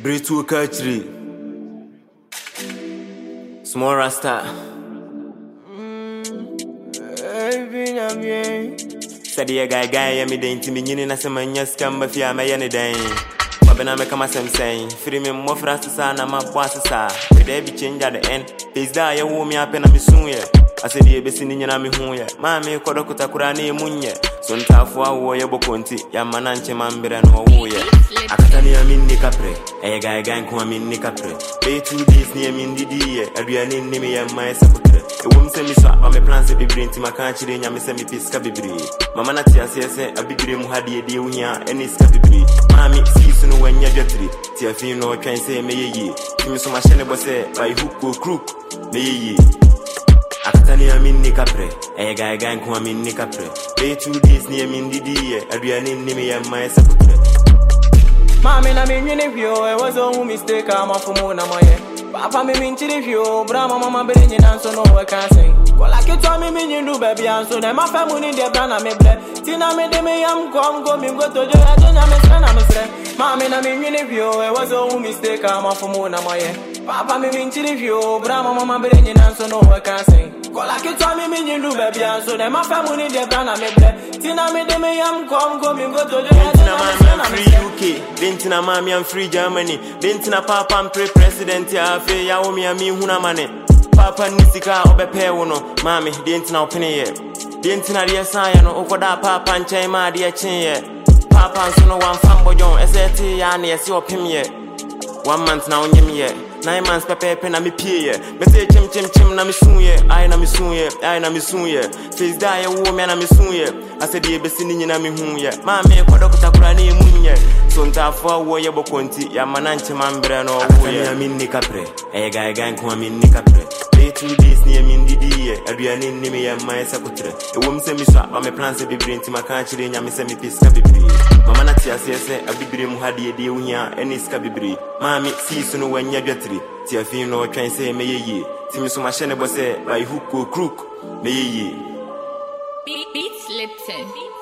Bretu Kachri Small Rasta Sadia guy me dainty me yin na sema nyeskamba fi amayane dan Babena me kama sem saying free me mo frasta sa na ma boss sa we dey be change at the end is that ya wo me apena me sun ye asedi e besi ni nyina me hu ye ma me kodokuta kura na emunye so ntafo awo ye bokonti ya mana nche mambere no wo ye akatani ya minni kapre guy nko minni kapre be 2 days ni min didi ye aduane ni me ya mai sapotre e wo mse mi so ba me plans e bibiri nti maka chire nya me se mi piska bibiri mama na tia se abibiri mu hade de wuhia eni ska bibiri mami si no wanya dwatri ti afin no twan se me yeye kimi so ma hye bo se by hook crook me yeye akatani ya minni kapre guy nko minni kapre be 2 days ni min didi ye aduane ni me ya mai sapotre mami na me nyine vio e was a mistake ama fumo na moye papa me minchiri vio bra mama be nyina so no we can sing kola ke to me nyindu baby anso na ma fa mu ni de bra na me ble tina me de me yam go mi go to jo ya nya me sre na me sre mami na me nyine vio e was a mistake ama fumo na moye papa me minchiri vio bra mama be nyina so no we can sing kola ke to me nyindu baby anso na ma fa mu ni de bra na me ble tina me de me yam go mi go to jo ya nya me sre na me sre Bentina mami I'm free Germany Bentina papa I'm president ya fe ya omi ami huna mane Papa nisika obepe wono mami bentina opene ye Bentina ria saya no okoda papa nchen ma dia chen ye Papa nso no wan fambo jon eseti ya na yesi opem ye 1 month na onyem ye 9 months pepe na me pie ye me say chim na me sun ye ai na me sun ye face da ye wo me na me sun ye asedi e besi ni nyina me hu ye ma me kodokota kura na emunye so ntafo wo ye bokonti ya mananche mambre no wo ye ya minni kapre guy nko minni kapre be 2 days ni min didi ye aduane ni me ya mai sakotre e wo mse mi so ba me plans e bibiri nti maka chire nya me se me piska bibiri mama na tia se abibiri mu hade de wuhia eni ska bibiri mami si no wanya dwatri ti afin no twan se me yeye ti mi so ma hye ne bo se by hook crook me yeye Beats Lipton.